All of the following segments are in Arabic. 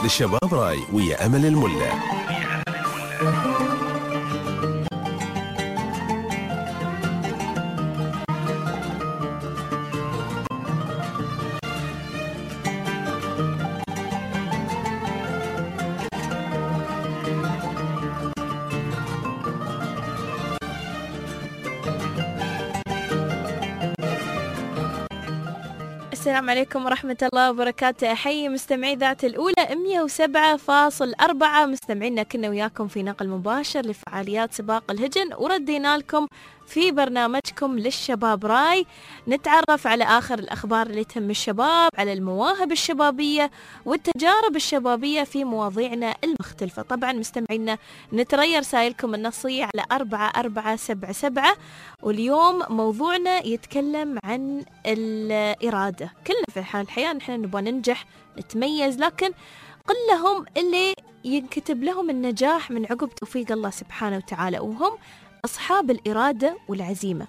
للشباب راي ويا أمل الملا. السلام عليكم ورحمة الله وبركاته. أحيي مستمعي ذات الأولى 107.4 مستمعينا، كنا وياكم في نقل مباشر لفعاليات سباق الهجن، وردينا لكم في برنامجكم للشباب راي نتعرف على آخر الأخبار اللي تهم الشباب، على المواهب الشبابية والتجارب الشبابية في مواضيعنا المختلفة. طبعا مستمعينا نتريى رسائلكم النصية على 4477، واليوم موضوعنا يتكلم عن الإرادة. كلنا في الحياة نحن نبغى ننجح نتميز، لكن قلهم اللي ينكتب لهم النجاح من عقب توفيق الله سبحانه وتعالى، وهم أصحاب الإرادة والعزيمة.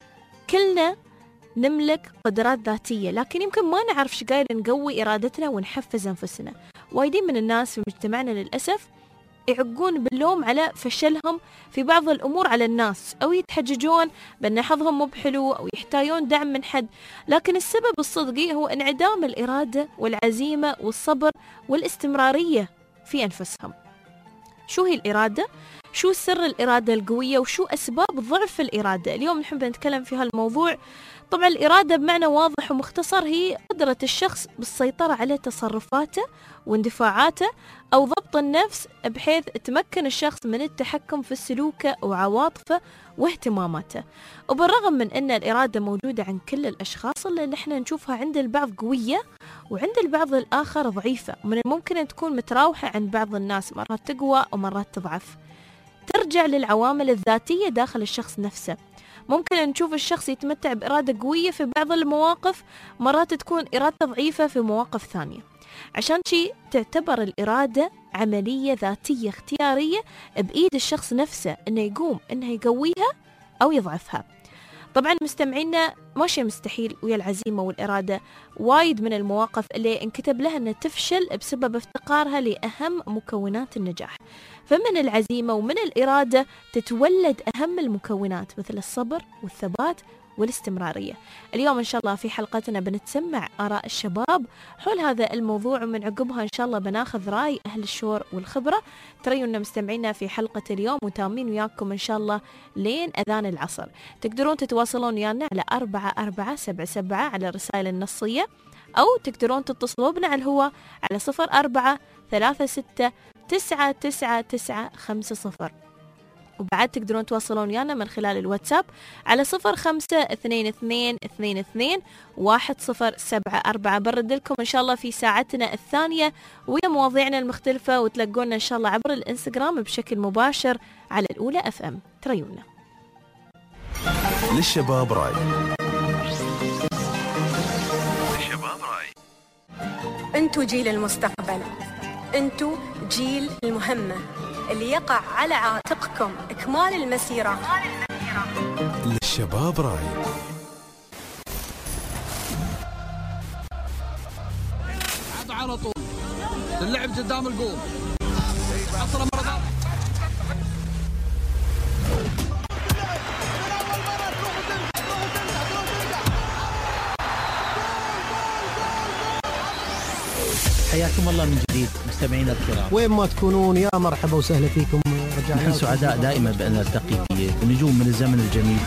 كلنا نملك قدرات ذاتية، لكن يمكن ما نعرف شقايل نقوي إرادتنا ونحفز أنفسنا. وايدين من الناس في مجتمعنا للأسف يعقون باللوم على فشلهم في بعض الأمور على الناس، أو يتحججون بأن حظهم مو بحلو، أو يحتاجون دعم من حد. لكن السبب الصدقي هو انعدام الإرادة والعزيمة والصبر والاستمرارية في أنفسهم. شو هي الإرادة؟ شو سر الإرادة القوية؟ وشو أسباب ضعف الإرادة؟ اليوم نحب نتكلم في هالموضوع. طبعا الإرادة بمعنى واضح ومختصر هي قدرة الشخص بالسيطرة على تصرفاته واندفاعاته أو ضبط النفس، بحيث تمكن الشخص من التحكم في سلوكه وعواطفه واهتماماته. وبالرغم من أن الإرادة موجودة عند كل الأشخاص، اللي نحن نشوفها عند البعض قوية وعند البعض الآخر ضعيفة، ومن الممكن أن تكون متراوحة عند بعض الناس، مرات تقوى ومرات تضعف. ترجع للعوامل الذاتية داخل الشخص نفسه. ممكن أن نشوف الشخص يتمتع بإرادة قوية في بعض المواقف، مرات تكون إرادته ضعيفة في مواقف ثانية. عشان شي تعتبر الإرادة عملية ذاتية اختيارية بإيد الشخص نفسه أنه يقوم أنه يقويها أو يضعفها. طبعا مستمعينا ماشي مستحيل ويا العزيمة والإرادة. وايد من المواقف اللي انكتب لها أنها تفشل بسبب افتقارها لأهم مكونات النجاح. فمن العزيمة ومن الإرادة تتولد أهم المكونات مثل الصبر والثبات والاستمرارية. اليوم إن شاء الله في حلقتنا بنتسمع آراء الشباب حول هذا الموضوع، ومن عقبها إن شاء الله بناخذ رأي أهل الشور والخبرة. تريونا مستمعينا في حلقة اليوم وتامين وياكم إن شاء الله لين أذان العصر. تقدرون تتواصلون ويانا على 4477 على الرسائل النصية، أو تقدرون تتصلوا بنا على الهواء على 0436 وبعد تقدرون تواصلون ويانا من خلال الواتساب على 0522211074. برد لكم إن شاء الله في ساعتنا الثانية ويا مواضيعنا المختلفة، وتلقونا إن شاء الله عبر الإنستغرام بشكل مباشر على الأولى FM. تريونا للشباب راي. انتو جيل المستقبل، انتو جيل المهمة اللي يقع على عاتقكم إكمال المسيرة. للشباب راي. على طول اللعب قدام الجول، عطنا مرة. حياكم الله من جديد مستمعينا الكرام، وين ما تكونون يا مرحبا وسهلا فيكم. نحن سعداء دائما بأن نلتقي في نجوم من الزمن الجميل.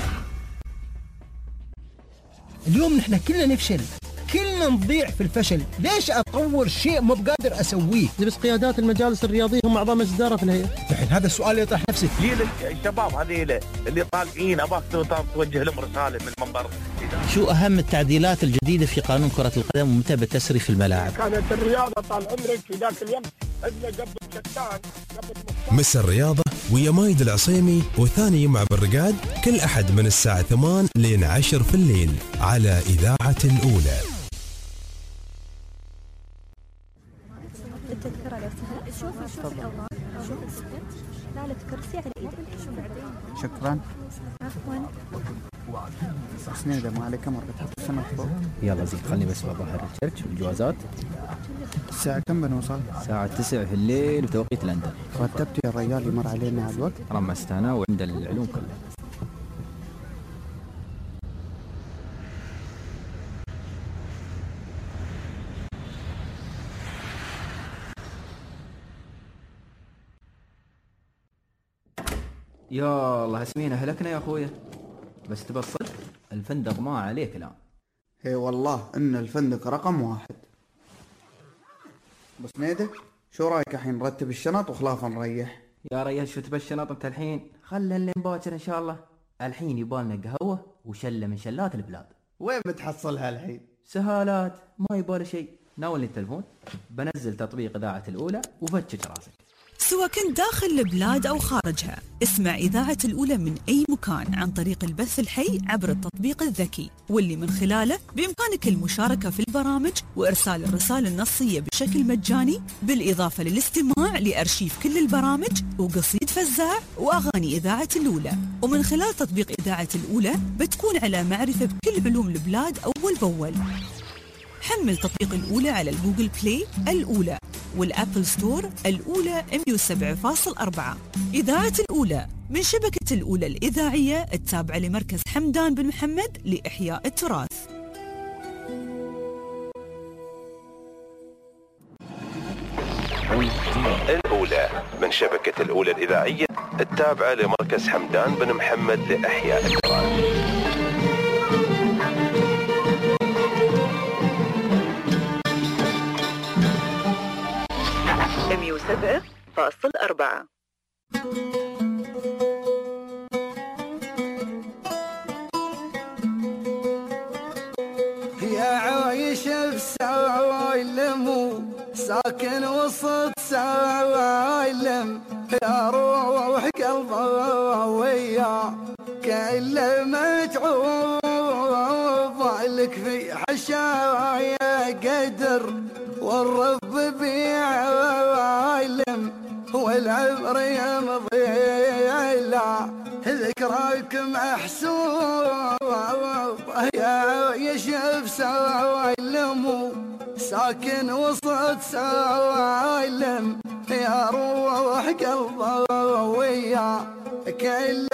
اليوم نحن كلنا نفشل، كلنا نضيع في الفشل. ليش أطور شيء مو بقادر أسويه؟ بس قيادات المجالس الرياضية هم أعضاء مجلس إدارة في الهيئة. الحين هذا السؤال اللي يطرح نفسه، ليه الشباب هذه اللي طالعين أباك توجه لهم رسالة من منبر؟ شو أهم التعديلات الجديدة في قانون كرة القدم ومتى بتسري في الملاعب؟ كانت الرياضة طال عمرك في ذاك اليوم عندنا قبل شتان مس الرياضة ويا مايد العصيمي وثاني يوم بالرقاد كل أحد من الساعة 8 لين 10 في الليل على إذاعة الأولى. لا كرسي على ايدك. شكرا. عفوا. سنيدة ما عليك مرة تحط السنة فوق. يلا زين خلني بس بظهر الشركة والجوازات. الساعة كم بنوصل؟ الساعة 9 في الليل بتوقيت لندن. رتبت يا الرجال يمر علينا الوقت؟ رمست أنا وعند العلوم كلها. يا الله اسمينا هلكنا يا اخويا. بس تبى الصدق الفندق ما عليه كلام. اي والله ان الفندق رقم 1. بس نيدة شو رايك الحين نرتب الشنط وخلاص نريح؟ يا ريال شو تبى الشنط انت الحين؟ خلنا اللي باكر ان شاء الله. الحين يبالنا قهوة وشلة من شلات البلاد. وين بتحصلها الحين؟ سهالات ما يبالي شيء. ناولني التلفون بنزل تطبيق إذاعة الأولى وفتش راسك. سواء كنت داخل البلاد أو خارجها، اسمع إذاعة الأولى من أي مكان عن طريق البث الحي عبر التطبيق الذكي، واللي من خلاله بإمكانك المشاركة في البرامج وإرسال الرسائل النصية بشكل مجاني، بالإضافة للاستماع لأرشيف كل البرامج وقصيد فزاع وأغاني إذاعة الأولى. ومن خلال تطبيق إذاعة الأولى بتكون على معرفة بكل علوم البلاد أول بأول. حمل تطبيق الأولى على الجوجل بلاي الأولى والأبل ستور الأولى 107.4. إذاعة الأولى من شبكة الأولى الإذاعية التابعة لمركز حمدان بن محمد لإحياء التراث. الأولى من شبكة الأولى الإذاعية التابعة لمركز حمدان بن محمد لإحياء التراث. 107.4. يا عايش بسالم ساكن وسط سالم، يا روح قلبي ويا كل متعوب لك في حشايا قدر، والرب بيعلم والعمر يمضي لا ذكراك محسوب. يا يشف سالم ساكن وسط سالم، يا روح قلبي ويا كل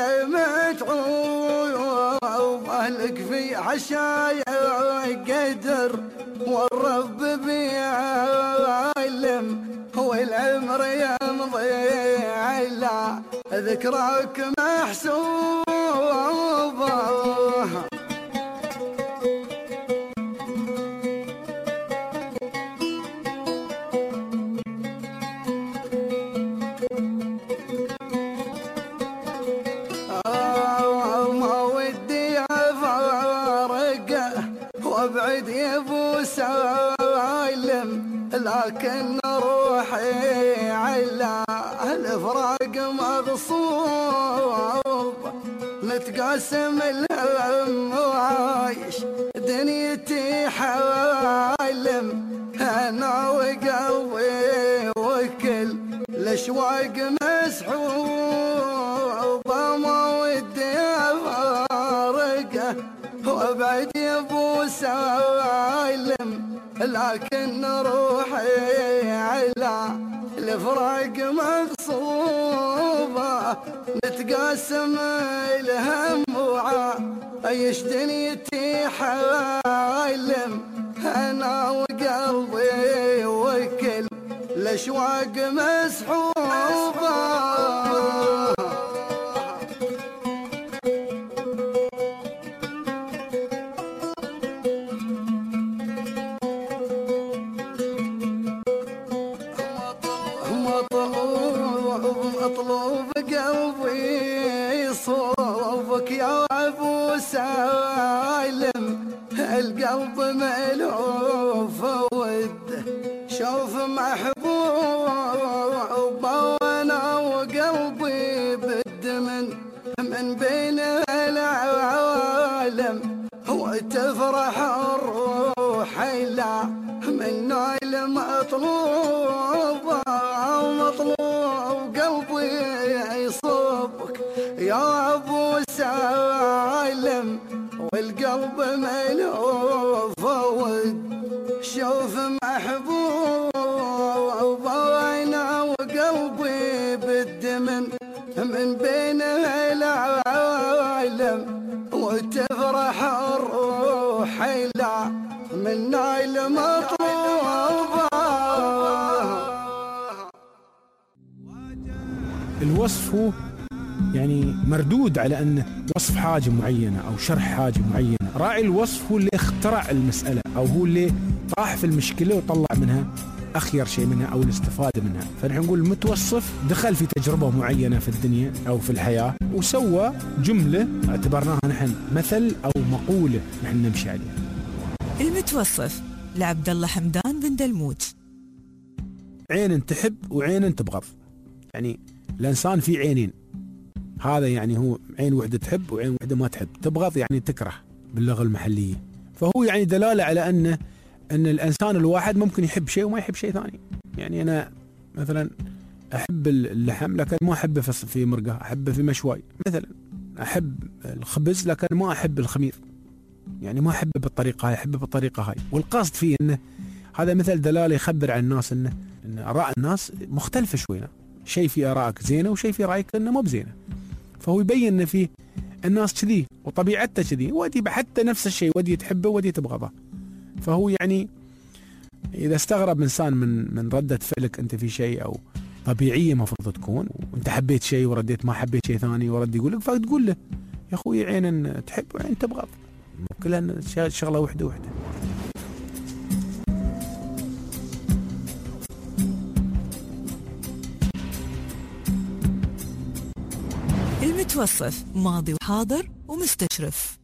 متعوب لك في حشايا قدر، والرب بيعلم والعمر يمضي على ذكراك محسوب. ما ودي افارقه وابعد يا ابو سالم، لكن روحي على الفراق مغصوب، نتقاسم الهم وعايش دنيتي حالم، انا وقلبي وكل الاشواق مسحوب. ما ودي افارقه وابعد يا ابو سالم، لكن روحي على الفراق مغصوبة، نتقاسم الهم وعايش دنيتي حالم، انا وقلبي وكل الاشواق مسحوبة. مطلوب قلبي صوبك يا ابو سالم، القلب ملهوف وده شوف محبوب، وانا وقلبي بد من بين العالم، وتفرح الروح لا من نايل مطلوب قلبي يصبك يا ابو سالم والقلب ملهوف ود شوف محبوب وانا وقلبي بالدمن من بين العالم وتفرح الروح لا من نايل مطلوبة. الوصف هو يعني مردود على أنه وصف حاجة معينة أو شرح حاجة معينة. راعي الوصف هو اللي اخترع المسألة أو هو اللي طاح في المشكلة وطلع منها أخير شيء منها أو الاستفادة منها. فنحن نقول المتوصف دخل في تجربة معينة في الدنيا أو في الحياة وسوى جملة اعتبرناها نحن مثل أو مقولة نحن نمشي عليها. المتوصف لعبد الله حمدان بن دلموت. عين تحب وعين تبغض. يعني الإنسان فيه عينين، هذا يعني هو عين وحدة تحب وعين وحدة ما تحب. تبغض يعني تكره باللغة المحلية. فهو يعني دلالة على أن الإنسان الواحد ممكن يحب شيء وما يحب شيء ثاني. يعني أنا مثلا أحب اللحم لكن ما أحبه في مرقة، أحبه في مشواي مثلا. أحب الخبز لكن ما أحب الخمير، يعني ما أحبه بالطريقة هاي، أحبه بالطريقة هاي. والقصد فيه أنه هذا مثل دلالة يخبر عن الناس أن آراء الناس مختلفة شوية. شيء في آرائك زينة وشيء في رأيك أنه مو بزينة. فهو يبين أن في الناس كذي وطبيعتها كذي، ودي حتى نفس الشيء ودي تحبه ودي تبغضه. فهو يعني إذا استغرب إنسان من ردة فعلك أنت في شيء أو طبيعية مفروض تكون، وأنت حبيت شيء ورديت ما حبيت شيء ثاني ورد يقول لك، فتقول له يا أخوي عين تحب وعين تبغض، كلها شغلة وحدة. المتوصف ماضي وحاضر ومستشرف.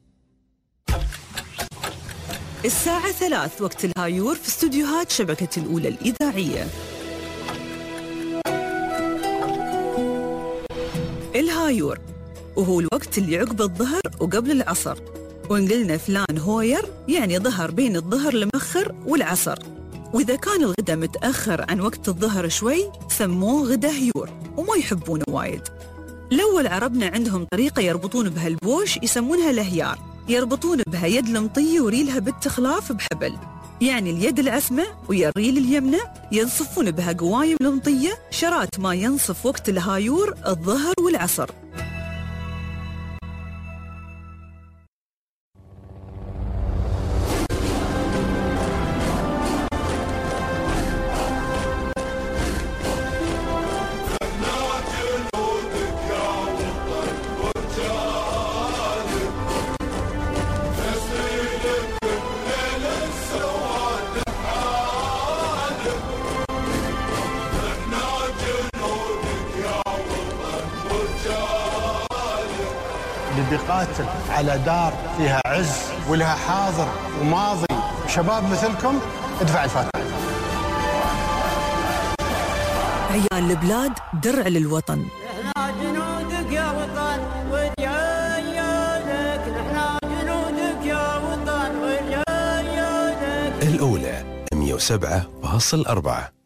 الساعة 3 وقت الهايور في استوديوهات شبكة الأولى الإذاعية. الهايور وهو الوقت اللي عقب الظهر وقبل العصر، وإن قلنا فلان هوير يعني ظهر بين الظهر المؤخر والعصر. وإذا كان الغداء متأخر عن وقت الظهر شوي سموه غدا هيور وما يحبونه وايد. الأول عربنا عندهم طريقة يربطون بها البوش يسمونها الهيار، يربطون بها يد المطية وريلها بالتخلاف بحبل، يعني اليد العسمة ويا الريل اليمنى ينصفون بها قوايم المطية شرات ما ينصف وقت الهايور الظهر والعصر. بيقاتل على دار فيها عز ولها حاضر وماضي، شباب مثلكم ادفع الفاتحة. عيال البلاد درع للوطن. احنا جنودك يا وطن ورجالك، احنا جنودك يا وطن ورجالك. الأولى 107.4.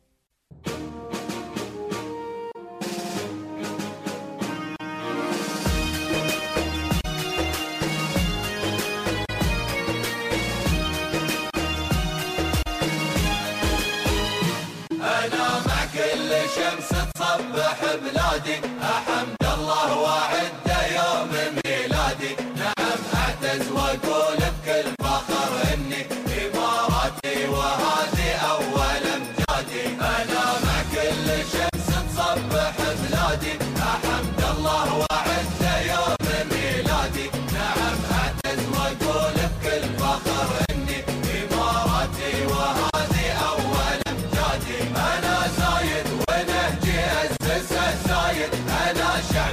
صبح بلادي أحمد الله وعد يوم ميلادي، نعم أعتز وأقول بكل فخر إني إماراتي وهذه أول أمجادي. أنا مع كل شمس تصبح بلادي أحمد الله وعد يوم ميلادي، نعم أعتز وأقول بكل فخر إني إماراتي وهذه أول أمجادي. أنا زايد ونهجي أسسها زايد، أنا شعب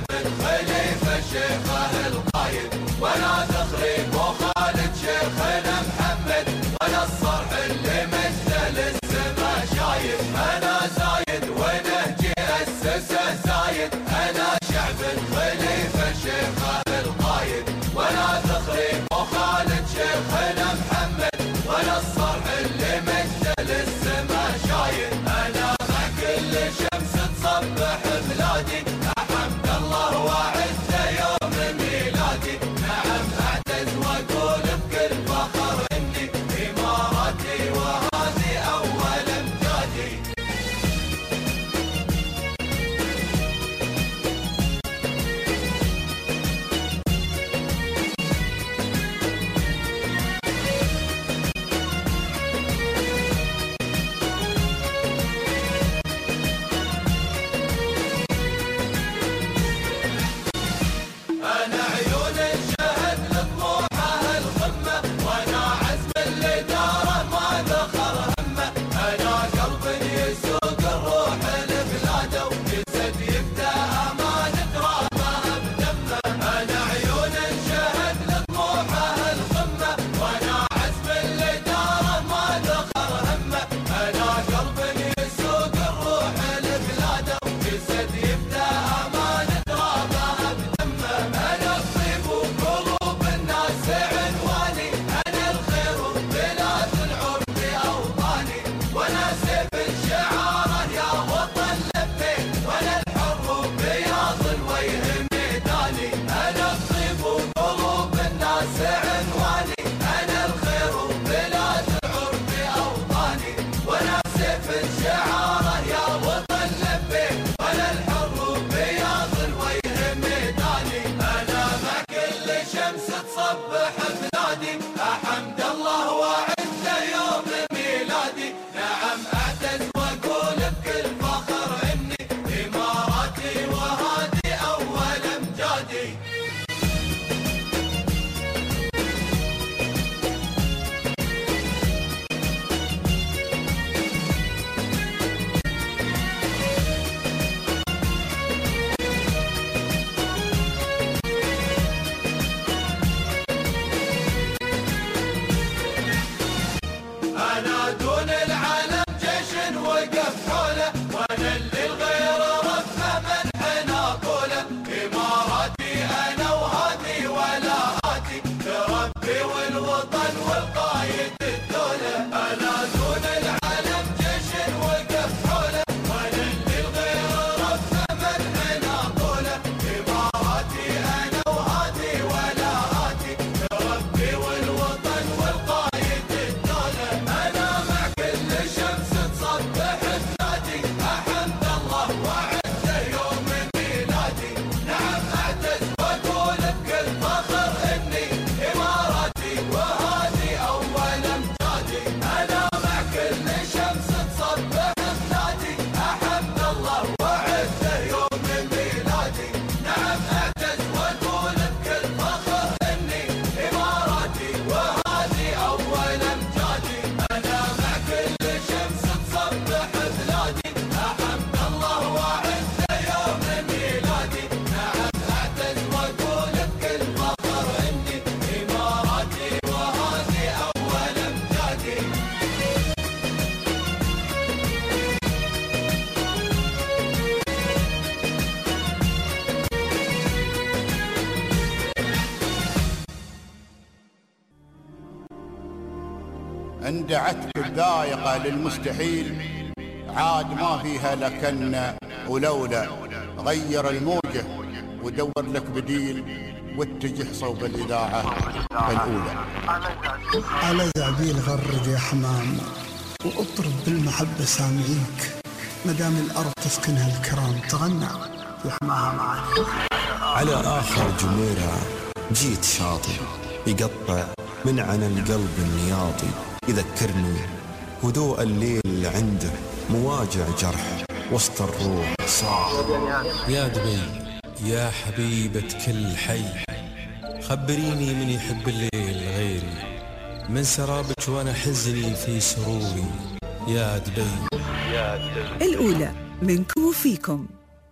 اندعتك بذايقة للمستحيل، عاد ما فيها لكن ولولا. غير الموجة ودور لك بديل، واتجه صوب الإذاعة الأولى. على زعبيل غرد يا حمام، واطرب بالمحبة سامعيك، مدام الأرض تسكنها الكرام تغنى يحماها معك. على آخر جميرة جيت شاطئ يقطع من عن القلب النياطي، يذكرني هدوء الليل عنده مواجع جرح وسط الروح صاح. يا دبي يا حبيبة كل حي، خبريني من يحب الليل غيري، من سرابك وانا حزني في سروري. يا دبي الأولى منكم وفيكم.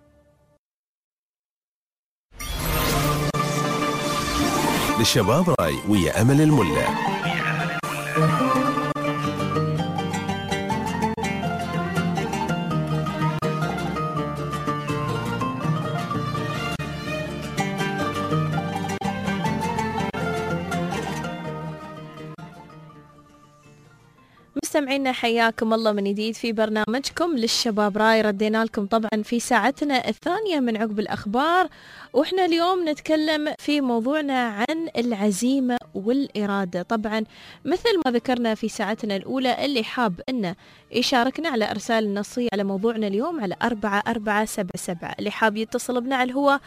للشباب راي ويا أمل الملا. مستمعينا حياكم الله من جديد في برنامجكم للشباب راي. ردينا لكم طبعا في ساعتنا الثانية من عقب الأخبار، وإحنا اليوم نتكلم في موضوعنا عن العزيمة والإرادة. طبعا مثل ما ذكرنا في ساعتنا الأولى، اللي حاب إنه يشاركنا على إرسال النصية على موضوعنا اليوم على 4477، اللي حاب يتصل بنا على الهواء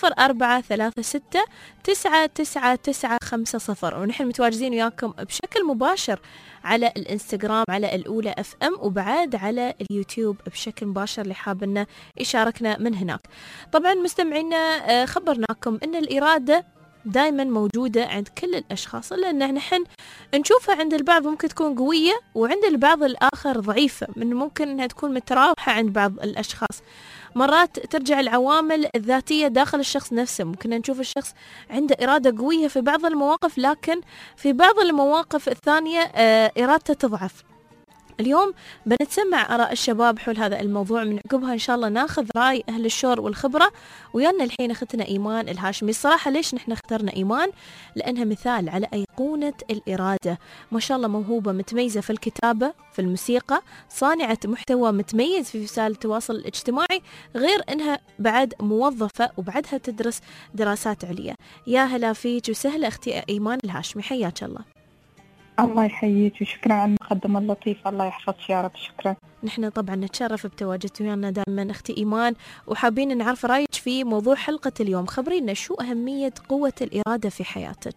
0436 ونحن متواجدين وياكم بشكل مباشر على الانستغرام على الأولى FM، وبعد على اليوتيوب بشكل مباشر اللي حاب إنه يشاركنا من هناك. طبعا مستمعينا خبرناكم إن الإرادة دائما موجودة عند كل الأشخاص، لأن نحن نشوفها عند البعض ممكن تكون قوية، وعند البعض الآخر ضعيفة، من ممكن أنها تكون متراوحة عند بعض الأشخاص. مرات ترجع العوامل الذاتية داخل الشخص نفسه، ممكن نشوف الشخص عنده إرادة قوية في بعض المواقف، لكن في بعض المواقف الثانية إرادته تضعف. اليوم بنتسمع آراء الشباب حول هذا الموضوع، من عقبها إن شاء الله ناخذ رأي أهل الشور والخبرة. ويانا الحين أختنا إيمان الهاشمي. الصراحة ليش نحن اخترنا إيمان؟ لأنها مثال على أيقونة الإرادة، ما شاء الله موهوبة متميزة في الكتابة، في الموسيقى، صانعة محتوى متميز في وسائل التواصل الاجتماعي، غير أنها بعد موظفة وبعدها تدرس دراسات عليا. يا هلا فيك وسهلا أختي إيمان الهاشمي، حياك الله. الله يحييك وشكرا على المقدمة اللطيفة، الله يحفظك يا رب. شكرا. نحن طبعا نتشرف بتواجدك ويانا دائما أختي إيمان، وحابين نعرف رأيك في موضوع حلقة اليوم. خبرينا شو أهمية قوة الإرادة في حياتك؟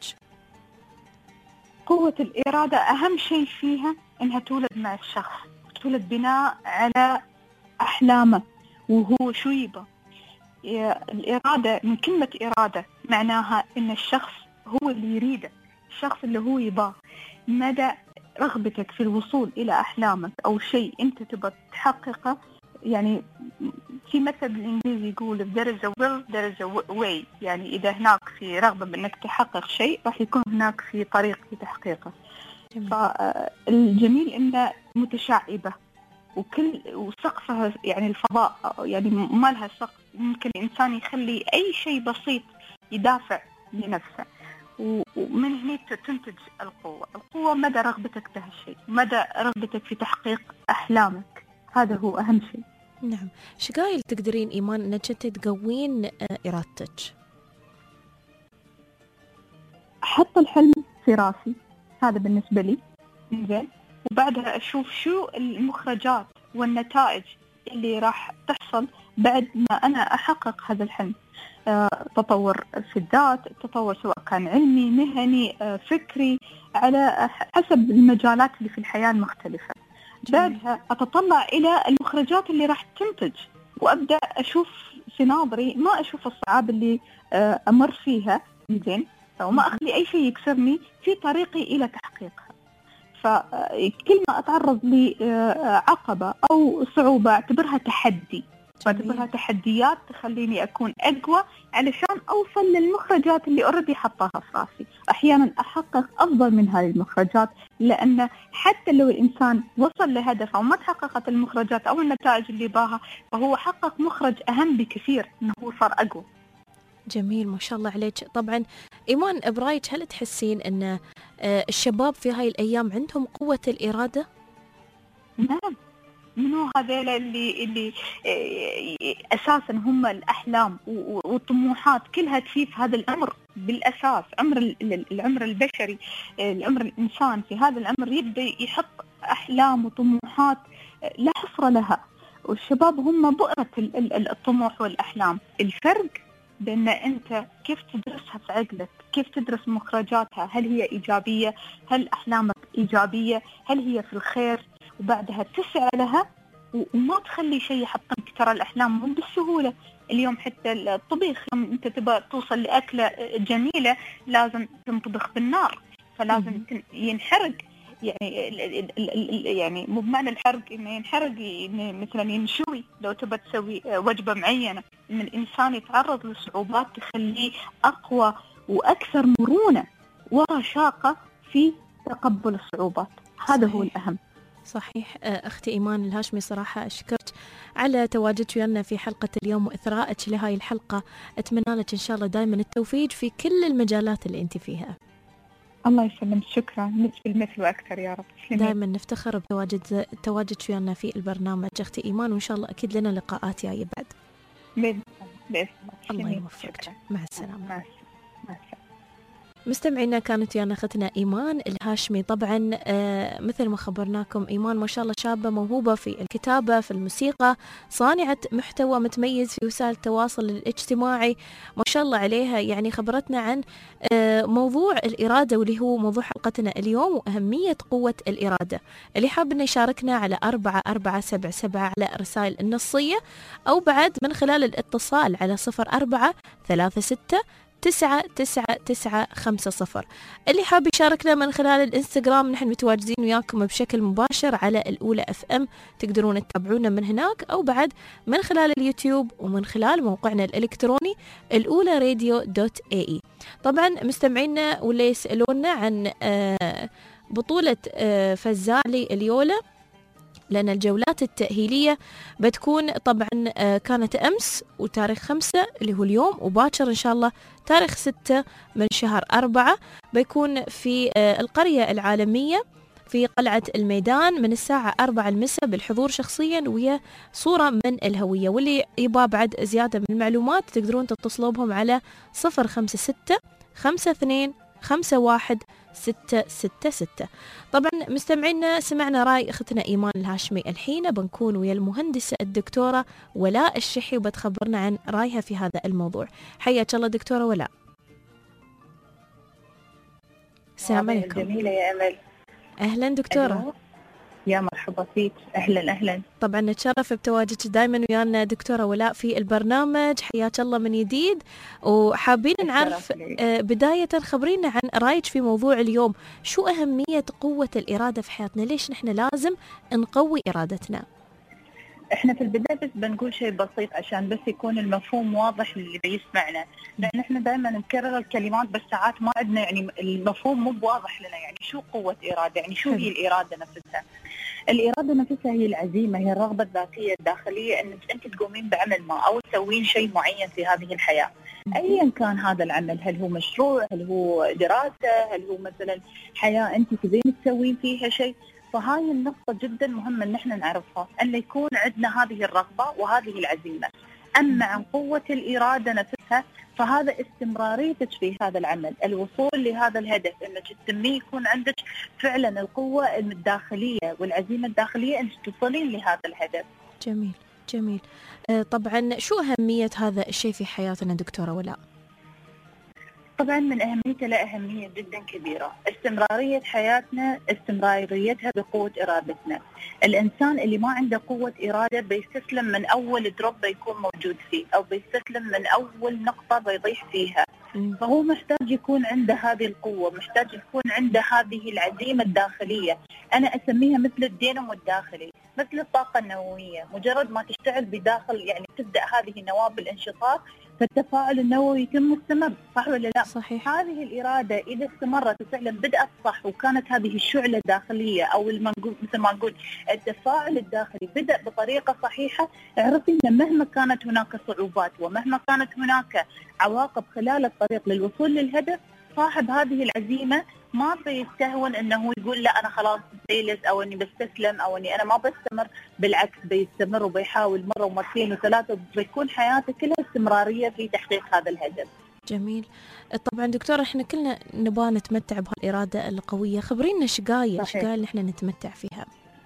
قوة الإرادة أهم شيء فيها إنها تولد مع الشخص، تولد بناء على أحلامه وهو شو يبغى. الإرادة من كلمة إرادة معناها إن الشخص هو اللي يريده، الشخص اللي هو يبغاه. مدى رغبتك في الوصول إلى أحلامك أو شيء أنت تبغى تحققه، يعني في مثل بالإنجليزي يقول if there is a will there is a way، يعني إذا هناك في رغبة بأنك تحقق شيء راح يكون هناك في طريق في تحقيقه. فالجميل إنه متشعبة وسقفها يعني الفضاء، يعني ما لها سقف، ممكن الإنسان يخلي أي شيء بسيط يدافع لنفسه، ومن هنا تنتج القوة مدى رغبتك بهالشيء، مدى رغبتك في تحقيق أحلامك، هذا هو أهم شيء. نعم. شقايل تقدرين إيمان أنك تقوين إرادتك؟ أحط الحلم في راسي، هذا بالنسبة لي زين، وبعدها أشوف شو المخرجات والنتائج اللي راح تحصل بعد ما أنا أحقق هذا الحلم. تطور في الذات، تطور سواء كان علمي، مهني، فكري، على حسب المجالات اللي في الحياة المختلفة. بعدها أتطلع إلى المخرجات اللي راح تنتج، وأبدأ أشوف في ناظري، ما أشوف الصعاب اللي أمر فيها زين، وما أخلي أي شيء يكسرني في طريقي إلى تحقيقها. فكل ما أتعرض لعقبة أو صعوبة أعتبرها تحدي، أعتبرها تحديات تخليني أكون أقوى علشان أوصل للمخرجات اللي أوريدي حطاها في راسي. أحيانا أحقق أفضل من هذه المخرجات، لأن حتى لو الإنسان وصل لهدفه وما تحققت المخرجات أو النتائج اللي باها، فهو حقق مخرج أهم بكثير، إنه هو صار أقوى. جميل ما شاء الله عليك. طبعا إيمان برايك هل تحسين أن الشباب في هاي الأيام عندهم قوة الإرادة؟ نعم، منو هذول اللي أساسا هم الأحلام والطموحات كلها تفي في هذا الأمر. بالأساس العمر البشري، العمر الإنسان في هذا الأمر يبدأ يحط أحلام وطموحات لا حصر لها، والشباب هم بؤرة الطموح والأحلام. الفرق بأن أنت كيف تدرسها في عقلك، كيف تدرس مخرجاتها، هل هي إيجابية، هل أحلامك إيجابية، هل هي في الخير، وبعدها تسعى لها وما تخلي شيء يحطمك. ترى الأحلام مو بالسهولة. اليوم حتى الطبيخ يوم أنت تبغى توصل لأكلة جميلة لازم تنطبخ بالنار، فلازم ينحرق. يعني مو بمعنى الحرق إنه ينحرق، إنه مثلا ينشوي. لو تبى تسوي وجبة معينة إن الإنسان يتعرض لصعوبات تخليه أقوى وأكثر مرونة ورشاقة في تقبل الصعوبات. هذا هو الأهم. صحيح. أختي إيمان الهاشمي صراحة أشكرك على تواجدك ويانا في حلقة اليوم وإثراءك لهاي الحلقة. أتمنى لك إن شاء الله دائما التوفيق في كل المجالات اللي أنت فيها. الله يسلمك، شكرا. مثل بالمثل وأكثر يا رب. دائما نفتخر بتواجدك ويانا في البرنامج أختي إيمان، وإن شاء الله أكيد لنا لقاءات جاية بعد. بإذن الله يوفقك. مع السلامة. مستمعينا كانت ويانا أختنا إيمان الهاشمي. طبعا مثل ما خبرناكم إيمان ما شاء الله شابة موهوبة في الكتابة، في الموسيقى، صانعة محتوى متميز في وسائل التواصل الاجتماعي ما شاء الله عليها. يعني خبرتنا عن موضوع الإرادة واللي هو موضوع حلقتنا اليوم وأهمية قوة الإرادة. اللي حاب إنه يشاركنا على 4477 على الرسائل النصية، أو بعد من خلال الاتصال على 0436 99950. اللي حاب يشاركنا من خلال الانستغرام نحن متواجدين وياكم بشكل مباشر على الأولى FM، تقدرون تتابعونا من هناك، أو بعد من خلال اليوتيوب ومن خلال موقعنا الإلكتروني الأولى-radio.ae. طبعا مستمعينا واللي يسألونا عن بطولة فزالي اليولا، لأن الجولات التأهيلية بتكون طبعا كانت أمس وتاريخ 5 اللي هو اليوم، وباكر إن شاء الله تاريخ 6 من شهر 4 بيكون في القرية العالمية في قلعة الميدان من الساعة 4 المساء بالحضور شخصيا ويا صورة من الهوية. واللي يبغى بعد زيادة من المعلومات تقدرون تتصلوا بهم على 056 52 51 666. طبعا مستمعينا سمعنا رأي أختنا إيمان الهاشمي. الحين بنكون ويا المهندسة الدكتورة ولاء الشحي وبتخبرنا عن رأيها في هذا الموضوع. حياك الله دكتورة ولاء. السلام عليكم. جميلة يا أمل. أهلا دكتورة. يا مرحبا فيك. أهلا أهلا. طبعا نتشرف بتواجدك دائما ويانا دكتورة ولاء في البرنامج. حياك الله من جديد، وحابين نعرف بداية خبرينا عن رأيك في موضوع اليوم. شو أهمية قوة الإرادة في حياتنا؟ ليش نحن لازم نقوي إرادتنا؟ احنا في البداية بس بنقول شيء بسيط عشان بس يكون المفهوم واضح للي بيسمعنا، لأن احنا دائما نكرر الكلمات بس ساعات ما عندنا يعني المفهوم مو بواضح لنا. يعني شو قوة إرادة؟ يعني شو هي الإرادة نفسها؟ الإرادة نفسها هي العزيمة، هي الرغبة الذاتية الداخلية أنك أنت تقومين بعمل ما أو تسوين شيء معين في هذه الحياة، أيا كان هذا العمل. هل هو مشروع، هل هو دراسة، هل هو مثلا حياة أنت تبين تسوين فيها شيء. فهاي النقطة جدا مهمة أن احنا نعرفها، أن يكون عندنا هذه الرغبة وهذه العزيمة. أما عن قوة الإرادة نفسها فهذا استمراريتك في هذا العمل، الوصول لهذا الهدف، أنك تسميه يكون عندك فعلا القوة الداخلية والعزيمة الداخلية أنك تصلين لهذا الهدف. جميل جميل. طبعا شو أهمية هذا الشيء في حياتنا دكتورة ولاء؟ طبعا من أهميته لأهمية جدا كبيرة. استمرارية حياتنا استمراريتها بقوة إرادتنا. الإنسان اللي ما عنده قوة إرادة بيستسلم من أول دروب بيكون موجود فيه، أو بيستسلم من أول نقطة بيضيح فيها. فهو محتاج يكون عنده هذه القوة، محتاج يكون عنده هذه العزيمة الداخلية. أنا أسميها مثل الدينامو الداخلي. مثل الطاقة النووية، مجرد ما تشتغل بداخل يعني تبدأ هذه النواة بالانشطار، فالتفاعل النووي يتم مستمر، صح ولا لا؟ صحيح. هذه الإرادة إذا استمرت وفعلا بدأت صح، وكانت هذه الشعلة الداخلية أو مثل ما نقول التفاعل الداخلي بدأ بطريقة صحيحة، اعرفي أن مهما كانت هناك صعوبات ومهما كانت هناك عواقب خلال الطريق للوصول للهدف، صاحب هذه العزيمة ما بيستهون انه يقول لا انا خلاص بيلس او اني بستسلم او اني انا ما بستمر، بالعكس بيستمر وبيحاول مره ومرتين وثلاثه، بتكون حياته كلها استمراريه في تحقيق هذا الهدف. جميل. طبعا دكتورة احنا كلنا نبغى نتمتع بهالإرادة القوية، خبرينا شقاية اللي احنا نتمتع فيها.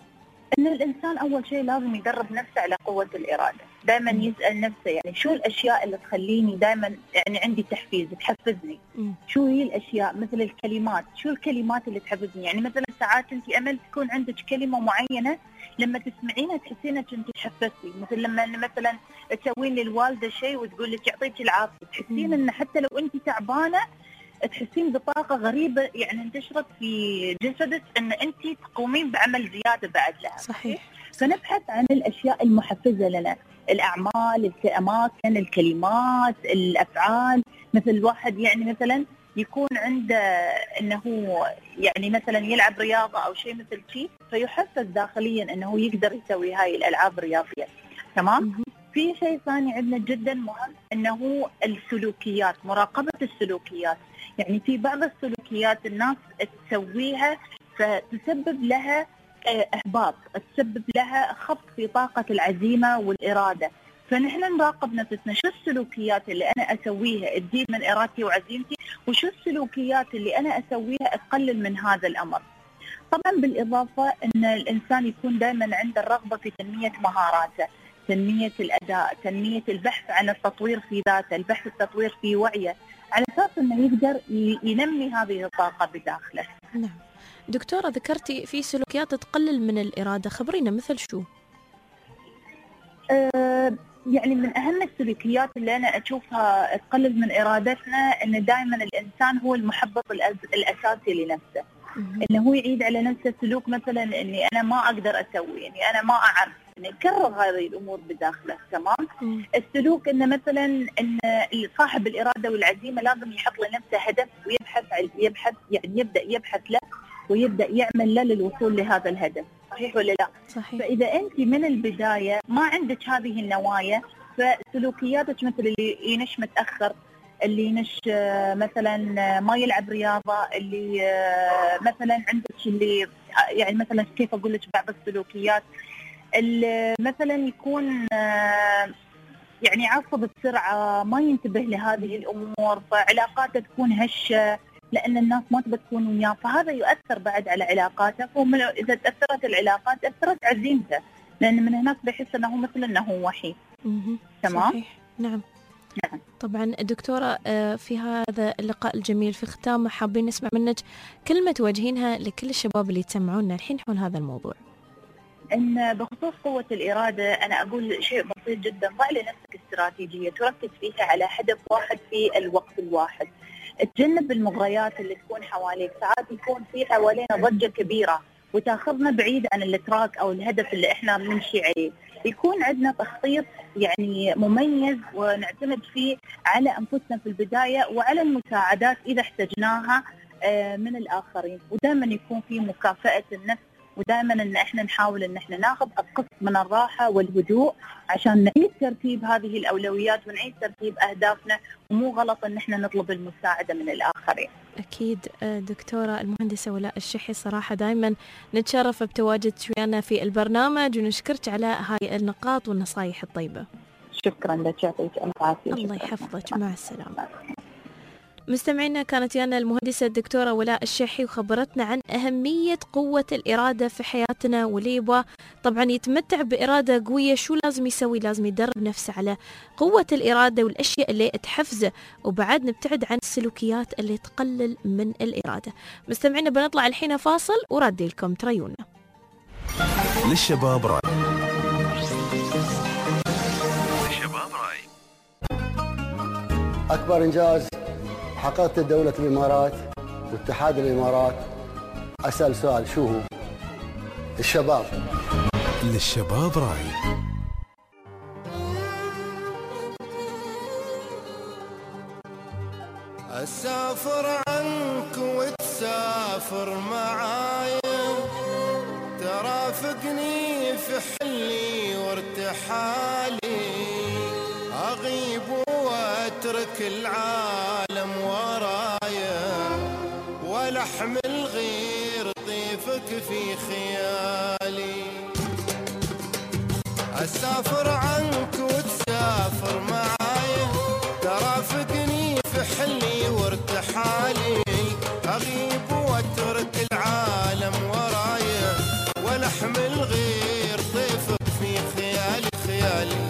ان الانسان اول شيء لازم يدرب نفسه على قوه الاراده، دائما يسال نفسه يعني شو الاشياء اللي تخليني دائما يعني عندي تحفيز تحفزني. شو هي الاشياء؟ مثل الكلمات، شو الكلمات اللي تحفزني؟ يعني مثلا ساعات انت امل تكون عندك كلمه معينه لما تسمعينها تحسينك انت تحفزتي، مثل لما مثلا تسوين للوالده شيء وتقول لك يعطيك العافيه، تحسين ان حتى لو انت تعبانه تحسين بطاقة غريبة يعني انتشرت في جسدك ان انت تقومين بعمل زيادة بعد لها. صحيح. فنبحث عن الاشياء المحفزة لنا، الاعمال، الاماكن، الكلمات، الافعال. مثل واحد يعني مثلا يكون عنده انه يعني مثلا يلعب رياضة او شيء مثل شيء، فيحفز داخليا انه يقدر يسوي هاي الالعاب الرياضية. تمام؟ في شيء ثاني عندنا جدا مهم انه السلوكيات، مراقبة السلوكيات. يعني في بعض السلوكيات الناس تسويها فتسبب لها إحباط، تسبب لها خفض في طاقة العزيمة والإرادة، فنحن نراقب نفسنا شو السلوكيات اللي أنا أسويها تزيد من إرادتي وعزيمتي، وشو السلوكيات اللي أنا أسويها تقلل من هذا الأمر. طبعا بالإضافة أن الإنسان يكون دائما عنده الرغبة في تنمية مهاراته، تنمية الأداء، تنمية البحث عن التطوير في ذاته، البحث التطوير في وعيه، على أساس أنه يقدر ينمي هذه الطاقة بداخله. نعم. دكتورة ذكرتي في سلوكيات تقلل من الإرادة، خبرينا مثل شو؟ يعني من أهم السلوكيات اللي أنا أشوفها تقلل من إرادتنا أن دائما الإنسان هو المحبط الأساسي لنفسه. أنه هو يعيد على نفسه سلوك مثلا أني أنا ما أقدر أسوي، أني أنا ما أعرف، يكرر هذه الامور بداخله. تمام. السلوك انه مثلا ان صاحب الاراده والعزيمه لازم يحط لنفسه هدف ويبحث يعني يبدا يبحث له ويبدا يعمل له للوصول لهذا الهدف، صحيح ولا لا؟ صحيح. فاذا انت من البدايه ما عندك هذه النوايا، فسلوكياتك مثل اللي ينش متاخر، اللي ينش مثلا ما يلعب رياضه، اللي مثلا عندك اللي يعني مثلا كيف اقول لك بعض السلوكيات مثلا يكون يعني عصب بسرعة، ما ينتبه لهذه الأمور، فعلاقاته تكون هشة لأن الناس ما تبى تكون وياه، فهذا يؤثر بعد على علاقاته. إذا تأثرت العلاقات تأثرت عزيمته، لأن من هناك بيحس أنه مثل أنه وحيد. تمام؟ صحيح. نعم. طبعا دكتورة في هذا اللقاء الجميل في ختامه حابين نسمع منك كلمة توجهينها لكل الشباب اللي يسمعونا الحين حول هذا الموضوع. إن بخصوص قوة الإرادة أنا أقول شيء بسيط جدا، ضع لنفسك استراتيجية تركز فيها على هدف واحد في الوقت الواحد، تجنب المغريات اللي تكون حواليك، ساعات يكون في حوالينا ضجة كبيرة وتاخذنا بعيد عن التراك أو الهدف اللي إحنا بنمشي عليه، يكون عندنا تخطيط يعني مميز ونعتمد فيه على أنفسنا في البداية وعلى المساعدات إذا احتجناها من الآخرين، ودائما يكون في مكافأة النفس، ودائما ان احنا نحاول ان احنا ناخذ القسط من الراحه والهدوء عشان نعيد ترتيب هذه الاولويات ونعيد ترتيب اهدافنا، ومو غلط ان احنا نطلب المساعده من الاخرين. اكيد دكتوره المهندسه ولاء الشحي، صراحه دائما نتشرف بتواجدك ويانا في البرنامج ونشكرك على هاي النقاط والنصائح الطيبه. شكرا لك، يعطيك العافيه. الله يحفظك، مع السلامه. مستمعينا كانت ويانا المهندسة الدكتورة ولاء الشحي وخبرتنا عن أهمية قوة الإرادة في حياتنا، واللي يبغى طبعا يتمتع بإرادة قوية شو لازم يسوي؟ لازم يدرب نفسه على قوة الإرادة والأشياء اللي تحفزه، وبعد نبتعد عن السلوكيات اللي تقلل من الإرادة. مستمعينا بنطلع الحين فاصل ورادي لكم تريونا. للشباب راي. أكبر إنجاز حققته دولة الإمارات واتحاد الإمارات، أسأل سؤال شو هو؟ الشباب. للشباب راي. أسافر عنك وتسافر معايا، ترافقني في حلي وارتحالي، أغيب واترك العالم ورايا، ولا أحمل غير طيفك في خيالي. أسافر عنك وتسافر معايا، ترافقني في حلي وارتحالي، أغيب واترك العالم ورايا، ولا أحمل غير طيفك في خيالي خيالي.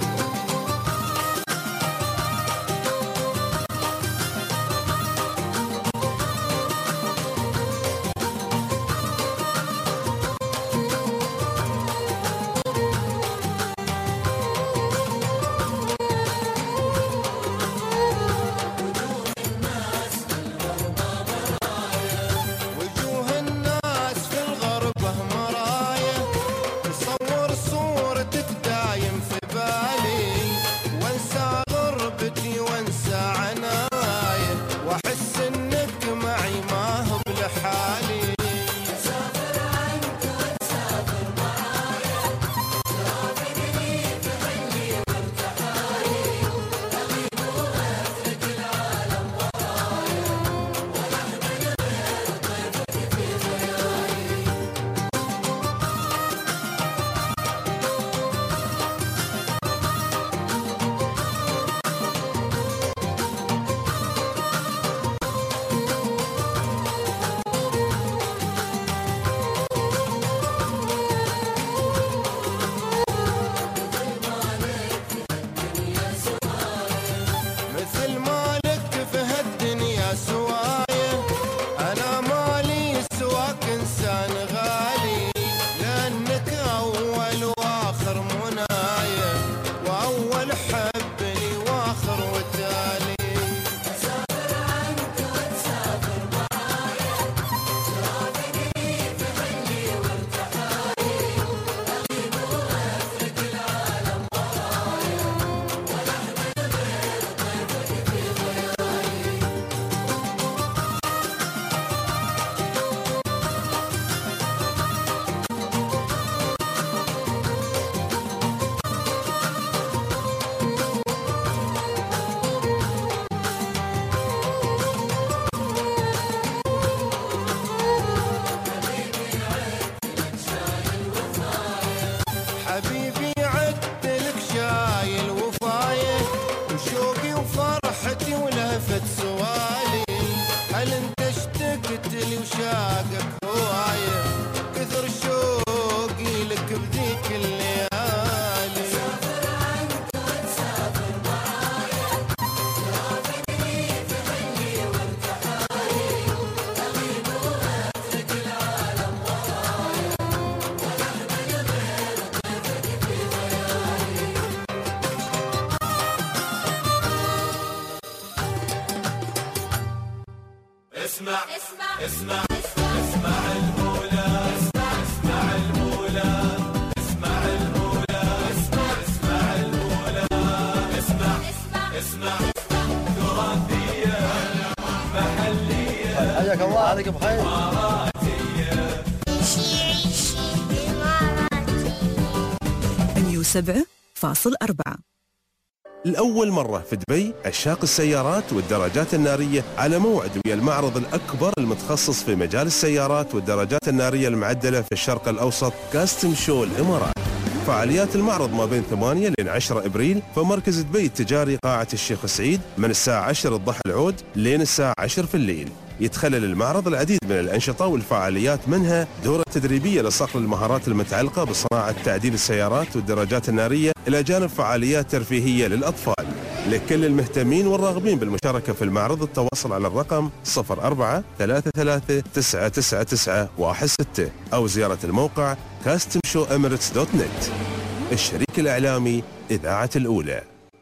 اسمع اسمع اسمع اسمع المولى، اسمع المولى، اسمع المولى، اسمع المولى، اسمع اسمع تراثية محلية، حياك الله، عليك بخير. إماراتية، عيشي 107.4. لأول مرة في دبي عشاق السيارات والدراجات النارية على موعد ويا المعرض الأكبر المتخصص في مجال السيارات والدراجات النارية المعدلة في الشرق الأوسط، كاستم شو الإمارات. فعاليات المعرض ما بين 8 ل 10 إبريل في مركز دبي التجاري قاعة الشيخ سعيد من الساعة 10 الضحى العود لين الساعة 10 في الليل. يتخلل المعرض العديد من الأنشطة والفعاليات، منها دورة تدريبية لصقل المهارات المتعلقة بصناعة تعديل السيارات والدراجات النارية، إلى جانب فعاليات ترفيهية للأطفال. لكل المهتمين والراغبين بالمشاركة في المعرض التواصل على الرقم 0433999116 أو زيارة الموقع customshowemirates.net. الشريك الإعلامي إذاعة الأولى.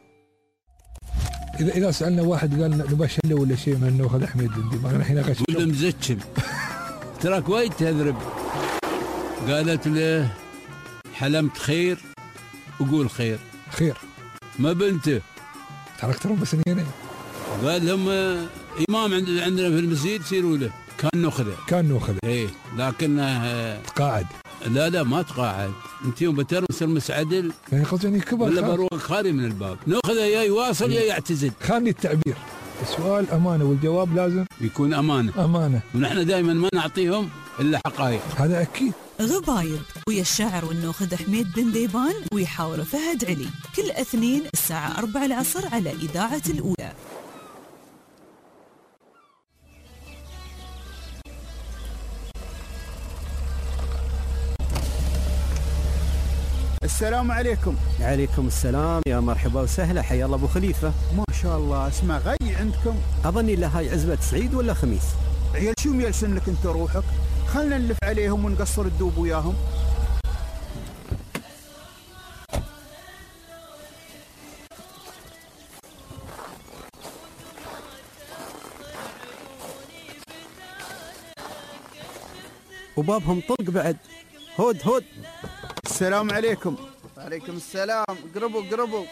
إذا سألنا واحد قال نبغى شله ولا شيء من إنه أخذ أحمد عندي، ما الحين أخذ ولا مزتشم تراك وايد تهذرب. قالت له حلمت خير وقول خير. خير. ما بنته تركتهم بسنينين. قال لهم إمام عندنا في المسجد سيروا له. كان نخذه. إيه لكنه تقاعد. لا ما تقاعد. انت يوم بترمس المسعدل يعني قصدي كبر ولا بروق خالي من الباب. ناخذه يا يواصل يا يعتزل. خلني التعبير. السؤال أمانة والجواب لازم يكون أمانة. ونحن دائما ما نعطيهم إلا حقائق. هذا أكيد. غبايب ويا الشاعر والنوخذ حميد بن ديبان ويحاور فهد علي كل اثنين الساعة 4 العصر على إذاعة الأولى. السلام عليكم. عليكم السلام، يا مرحبا وسهلا، حيا الله ابو خليفه. ما شاء الله، اسمع غي عندكم. اظني لا هاي عزبه سعيد ولا خميس. عيال شو ميلسن لك انت روحك؟ خلنا نلف عليهم ونقصر الدوب وياهم. وبابهم طلق بعد. هود. السلام عليكم. وعليكم السلام. قربوا.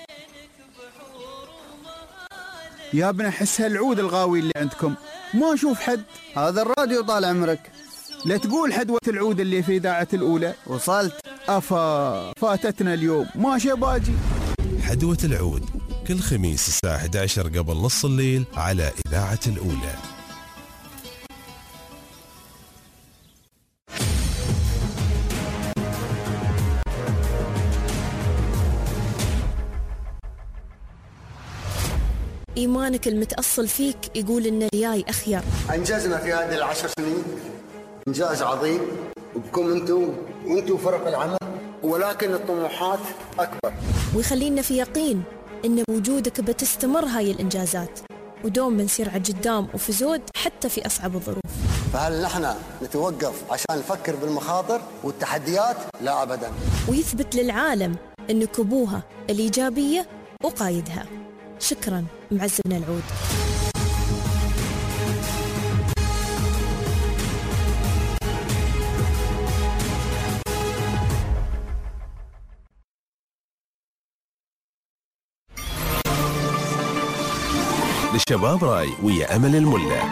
يا ابن احس هالعود الغاوي اللي عندكم ما اشوف حد. هذا الراديو طال عمرك. لا تقول حدوة العود اللي في إذاعة الأولى. وصلت. فاتتنا اليوم ما باجي. حدوة العود كل خميس الساعة 11 قبل نص الليل على إذاعة الأولى. إيمانك المتأصل فيك يقول إن الياي أخير. أنجزنا في هذه ال10 سنين إنجاز عظيم بكم أنتم فرق العمل، ولكن الطموحات أكبر. ويخلينا في يقين إن بوجودك بتستمر هاي الإنجازات، ودوم بنسير على قدام وفي زود حتى في أصعب الظروف. فهل نحن نتوقف عشان نفكر بالمخاطر والتحديات؟ لا أبدا. ويثبت للعالم إنك أبوها الإيجابية وقايدها. شكرا معز بن العود. للشباب راي ويا أمل الملا.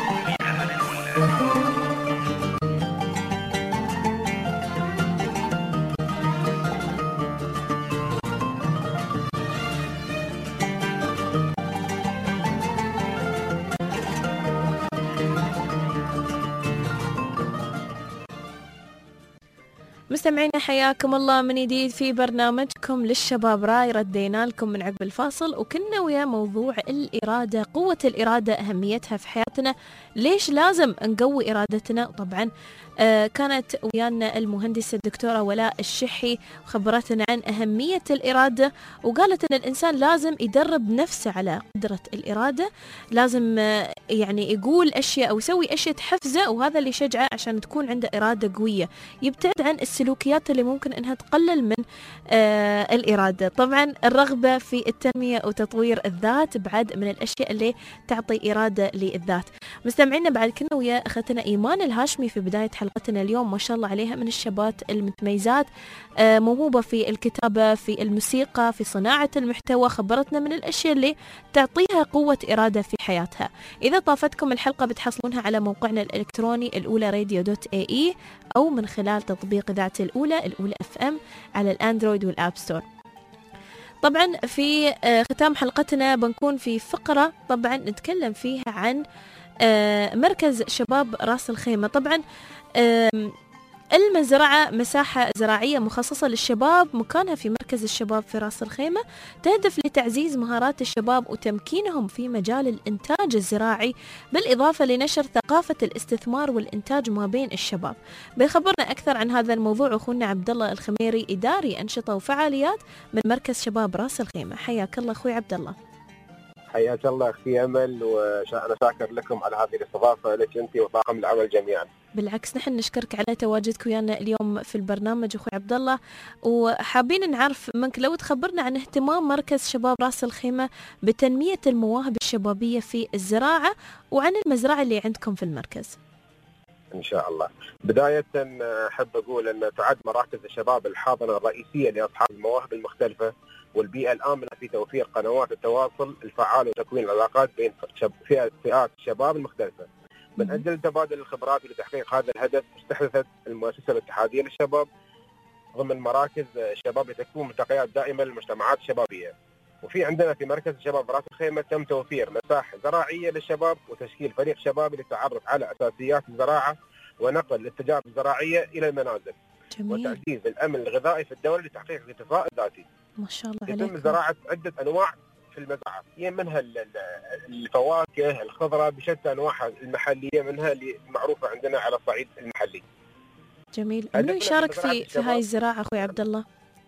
مستمعينا حياكم الله من جديد في برنامجكم للشباب راي. ردينا لكم من عقب الفاصل وكنا ويا موضوع الإرادة، قوة الإرادة، أهميتها في حياتنا، ليش لازم نقوي إرادتنا. طبعا كانت ويانا المهندسة الدكتورة ولاء الشحي وخبرتنا عن أهمية الإرادة، وقالت أن الإنسان لازم يدرب نفسه على قدرة الإرادة، لازم يعني يقول أشياء أو يسوي أشياء تحفزه، وهذا اللي يشجعه عشان تكون عنده إرادة قوية، يبتعد عن السلوكيات اللي ممكن أنها تقلل من الإرادة. طبعا الرغبة في التنمية وتطوير الذات بعد من الأشياء اللي تعطي إرادة للذات. مستمعينا بعد كنا ويا أختنا إيمان الهاشمي في بداية حلقتنا اليوم، ما شاء الله عليها من الشابات المتميزات، موهوبة في الكتابة، في الموسيقى، في صناعة المحتوى، خبرتنا من الأشياء اللي تعطيها قوة إرادة في حياتها. إذا طافتكم الحلقة بتحصلونها على موقعنا الإلكتروني الأولى radio.ae أو من خلال تطبيق إذاعة الأولى FM على الأندرويد والآب ستور. طبعا في ختام حلقتنا بنكون في فقرة طبعا نتكلم فيها عن مركز شباب راس الخيمة. طبعا المزرعة مساحة زراعية مخصصة للشباب، مكانها في مركز الشباب في راس الخيمة، تهدف لتعزيز مهارات الشباب وتمكينهم في مجال الإنتاج الزراعي، بالإضافة لنشر ثقافة الاستثمار والإنتاج ما بين الشباب. بيخبرنا أكثر عن هذا الموضوع أخونا عبد الله الخميري، إداري أنشطة وفعاليات من مركز شباب راس الخيمة. حياك الله أخوي عبد الله. حياك الله أختي أمل، وأنا شاكر لكم على هذه الاستضافة لك أنت وطاقم العمل جميعا. بالعكس نحن نشكرك على تواجدك ويانا اليوم في البرنامج أخوي عبد الله، وحابين نعرف منك لو تخبرنا عن اهتمام مركز شباب راس الخيمة بتنمية المواهب الشبابية في الزراعة وعن المزرعة اللي عندكم في المركز. إن شاء الله. بداية أحب أقول أن تعد مراكز الشباب الحاضنة الرئيسية لأصحاب المواهب المختلفة والبيئة الآمنة في توفير قنوات التواصل الفعال وتكوين العلاقات بين فئات الشباب المختلفة. من أجل تبادل الخبرات لتحقيق هذا الهدف استحدثت المؤسسة الاتحادية للشباب ضمن مراكز الشباب لتكون ملتقيات دائمة للمجتمعات الشبابية. وفي عندنا في مركز الشباب راس الخيمة تم توفير مساحة زراعية للشباب وتشكيل فريق شبابي للتعرف على أساسيات الزراعة ونقل التجارب الزراعية إلى المنازل. جميل. وتعزيز الأمن الغذائي في الدولة لتحقيق الاكتفاء الذاتي. ما شاء الله يتم عليكم. زراعة عدة أنواع في المزرعة، هي منها الفواكه، الخضرة بشتى أنواعها المحلية، منها اللي معروفة عندنا على الصعيد المحلي. جميل. منو يشارك في هاي الزراعة أخوي عبد الله؟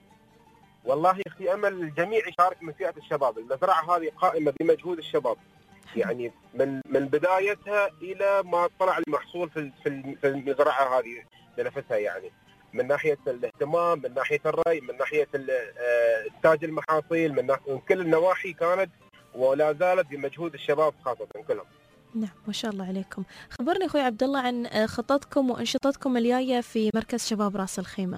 والله اختي امل الجميع يشارك من فئه الشباب، المزرعه هذه قائمه بمجهود الشباب. يعني من بدايتها الى ما طلع المحصول في المزرعه هذه بنفسها، يعني من ناحيه الاهتمام، من ناحيه الري، من ناحيه انتاج المحاصيل، من كل النواحي كانت ولا زالت بمجهود الشباب خاصه كلهم. نعم ما شاء الله عليكم. خبرني اخوي عبد الله عن خططكم وانشطتكم الجايه في مركز شباب راس الخيمه.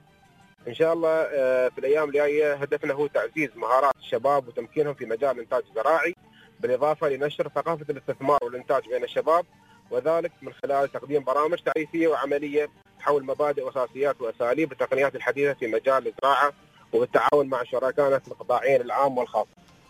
إن شاء الله في الأيام الجاية هدفنا هو تعزيز مهارات الشباب وتمكينهم في مجال الإنتاج الزراعي، بالإضافة لنشر ثقافة الاستثمار والإنتاج بين الشباب، وذلك من خلال تقديم برامج تعريفية وعملية حول مبادئ وأساسيات وأساليب التقنيات الحديثة في مجال الزراعة وبالتعاون مع شركائنا في القطاعين العام والخاص.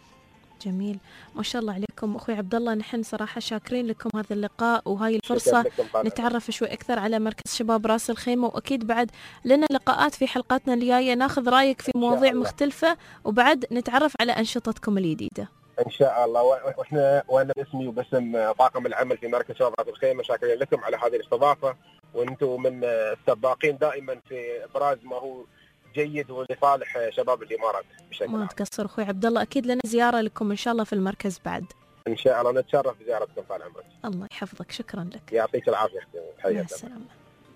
جميل ما شاء الله عليكم اخوي عبد الله. نحن صراحه شاكرين لكم هذا اللقاء وهاي الفرصه نتعرف شوي اكثر على مركز شباب راس الخيمه، واكيد بعد لنا لقاءات في حلقاتنا الجايه ناخذ رايك في مواضيع مختلفه وبعد نتعرف على انشطتكم الجديده. ان شاء الله. وانا باسمي وباسم طاقم العمل في مركز شباب راس الخيمه شاكرين لكم على هذه الاستضافه، وانتم من السباقين دائما في ابراز ما هو جيد ولصالح شباب الامارات بشكل عام. ما تقصر اخوي عبد الله، اكيد لنا زياره لكم ان شاء الله في المركز بعد. ان شاء الله نتشرف بزيارتكم طال عمرك. الله يحفظك، شكرا لك. يعطيك العافيه. مع السلامه.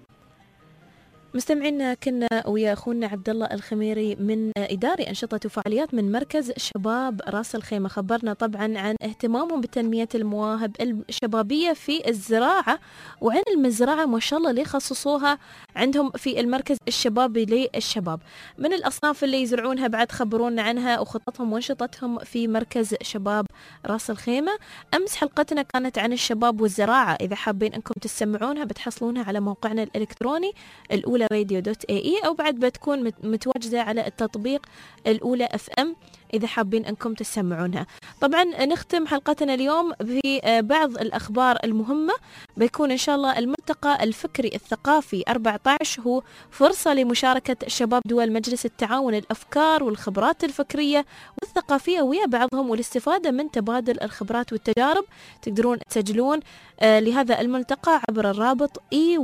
مستمعينا كنا ويا اخونا عبد الله الخميري من اداري انشطه وفعاليات من مركز شباب راس الخيمه، خبرنا طبعا عن اهتمامهم بتنميه المواهب الشبابيه في الزراعه وعن المزرعه ما شاء الله اللي خصصوها عندهم في المركز الشبابي للشباب. من الاصناف اللي يزرعونها بعد خبرونا عنها وخططهم وانشطتهم في مركز شباب راس الخيمه. امس حلقتنا كانت عن الشباب والزراعه، اذا حابين انكم تسمعونها بتحصلونها على موقعنا الالكتروني الأولى radio.ae أو بعد بتكون متواجدة على التطبيق الأولى FM إذا حابين أنكم تسمعونها. طبعا نختم حلقتنا اليوم ببعض الأخبار المهمة. بيكون إن شاء الله الملتقى الفكري الثقافي 14 هو فرصة لمشاركة شباب دول مجلس التعاون الأفكار والخبرات الفكرية والثقافية ويا بعضهم والاستفادة من تبادل الخبرات والتجارب. تقدرون تسجلون لهذا الملتقى عبر الرابط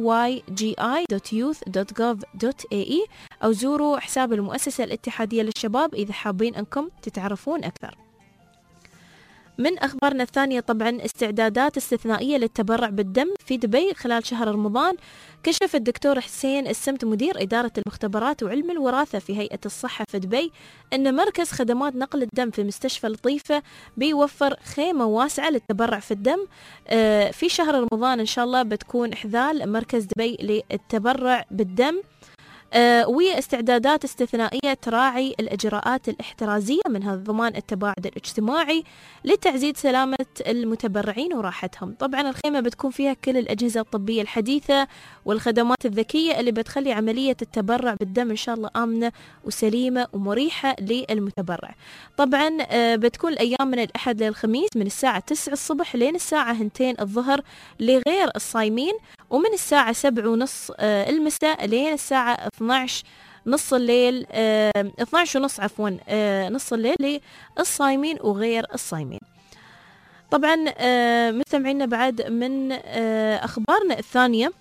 eygi.youth.gov.ae أو زوروا حساب المؤسسة الاتحادية للشباب إذا حابين أنكم تتعرفون أكثر. من أخبارنا الثانية طبعا استعدادات استثنائية للتبرع بالدم في دبي خلال شهر رمضان. كشف الدكتور حسين السمت مدير إدارة المختبرات وعلم الوراثة في هيئة الصحة في دبي أن مركز خدمات نقل الدم في مستشفى لطيفة بيوفر خيمة واسعة للتبرع في الدم في شهر رمضان. إن شاء الله بتكون إحذال مركز دبي للتبرع بالدم وهي استعدادات استثنائية تراعي الإجراءات الاحترازية منها ضمان التباعد الاجتماعي لتعزيز سلامة المتبرعين وراحتهم. طبعا الخيمة بتكون فيها كل الأجهزة الطبية الحديثة والخدمات الذكية اللي بتخلي عملية التبرع بالدم إن شاء الله آمنة وسليمة ومريحة للمتبرع. طبعا بتكون الأيام من الأحد للخميس من الساعة 9 الصبح لين الساعة 2 الظهر لغير الصايمين، ومن الساعة 7:30 المساء لين الساعة 12 نص الليل 12:30 عفوا نص الليل للصايمين وغير الصايمين. طبعا مستمعينا بعد من أخبارنا الثانية،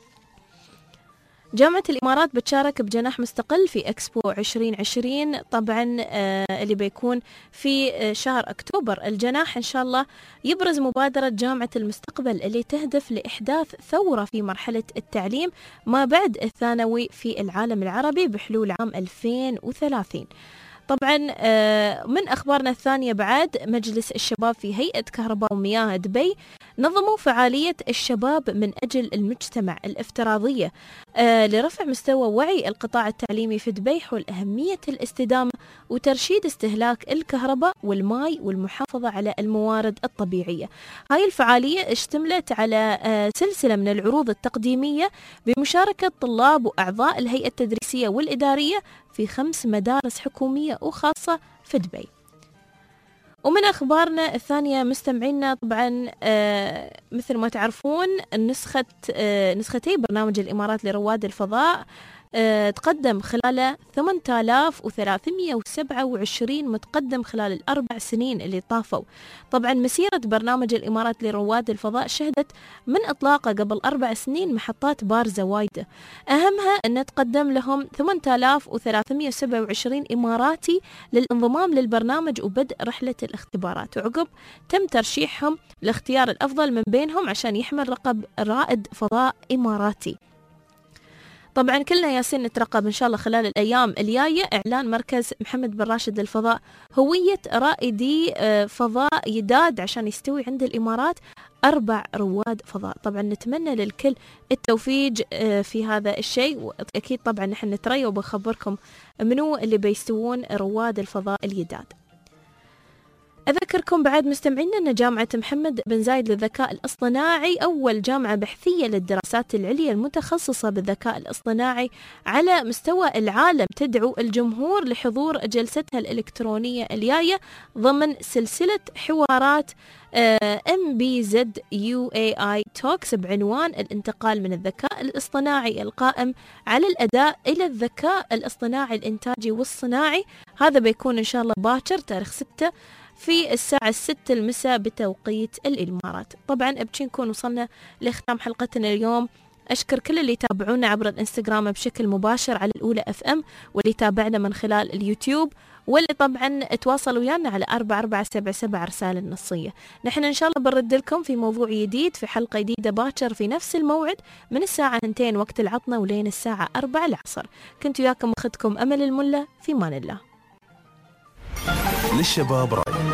جامعة الإمارات بتشارك بجناح مستقل في إكسبو 2020 طبعا اللي بيكون في شهر أكتوبر. الجناح إن شاء الله يبرز مبادرة جامعة المستقبل اللي تهدف لإحداث ثورة في مرحلة التعليم ما بعد الثانوي في العالم العربي بحلول عام 2030. طبعا من أخبارنا الثانية بعد مجلس الشباب في هيئة كهرباء ومياه دبي نظموا فعالية الشباب من أجل المجتمع الافتراضية لرفع مستوى وعي القطاع التعليمي في دبي حول أهمية الاستدامة وترشيد استهلاك الكهرباء والماء والمحافظة على الموارد الطبيعية. هاي الفعالية اشتملت على سلسلة من العروض التقديمية بمشاركة طلاب وأعضاء الهيئة التدريسية والإدارية في 5 مدارس حكومية وخاصة في دبي. ومن أخبارنا الثانية مستمعينا، طبعا مثل ما تعرفون نسختي برنامج الإمارات لرواد الفضاء تقدم خلال 8327 متقدم خلال ال4 سنين اللي طافوا. طبعا مسيرة برنامج الإمارات لرواد الفضاء شهدت من إطلاقه قبل 4 سنين محطات بارزة وايدة، أهمها أن تقدم لهم 8327 إماراتي للانضمام للبرنامج وبدء رحلة الاختبارات، وعقب تم ترشيحهم لاختيار الأفضل من بينهم عشان يحمل لقب رائد فضاء إماراتي. طبعا كلنا ياسين نترقب إن شاء الله خلال الأيام الجاية إعلان مركز محمد بن راشد للفضاء هوية رائدي فضاء جداد عشان يستوي عند الإمارات 4 رواد فضاء. طبعا نتمنى للكل التوفيق في هذا الشيء، وأكيد طبعا نحن نتريا وبخبركم منو اللي بيستوون رواد الفضاء الجداد. أذكركم بعد مستمعينا أن جامعة محمد بن زايد للذكاء الاصطناعي أول جامعة بحثية للدراسات العليا المتخصصة بالذكاء الاصطناعي على مستوى العالم تدعو الجمهور لحضور جلستها الإلكترونية الجاية ضمن سلسلة حوارات MBZUAI Talks بعنوان الانتقال من الذكاء الاصطناعي القائم على الأداء إلى الذكاء الاصطناعي الإنتاجي والصناعي. هذا بيكون إن شاء الله باكر تاريخ 6 في الساعة 6 المساء بتوقيت الإمارات. طبعا أبشي نكون وصلنا لختام حلقتنا اليوم. أشكر كل اللي يتابعونا عبر الإنستغرام بشكل مباشر على الأولى FM، واللي تابعنا من خلال اليوتيوب، واللي طبعا تواصلوا ويانا على 4477 رسالة النصية. نحن إن شاء الله بنرد لكم في موضوع جديد في حلقة جديدة باكر في نفس الموعد من الساعة 2 وقت العطنة ولين الساعة 4 العصر. كنت وياكم أختكم أمل الملا، في مان الله. للشباب رأي